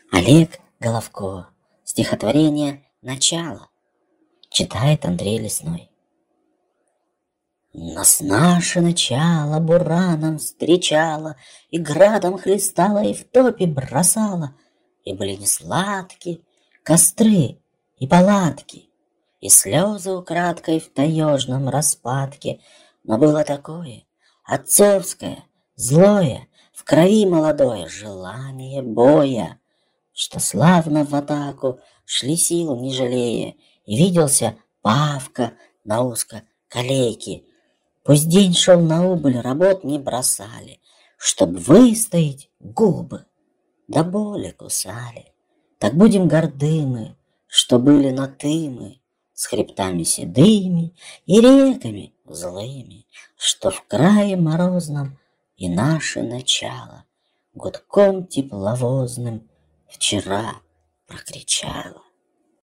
Олег Головко. Стихотворение «Начало». Читает Андрей Лесной. Нас наше начало бураном встречало, и градом хлестало, и в топе бросало. И были несладки костры и палатки, и слезы украдкой в таежном распадке. Но было такое отцовское, злое, в крови молодое желание боя, что славно в атаку шли сил не жалея, и виделся Павка на узкоколейке. Пусть день шел на убыль, работ не бросали, чтоб выстоять губы до боли кусали. Так будем горды мы, что были на ты мы, с хребтами седыми и реками злыми, что в крае морозном и наше начало гудком тепловозным вчера прокричало.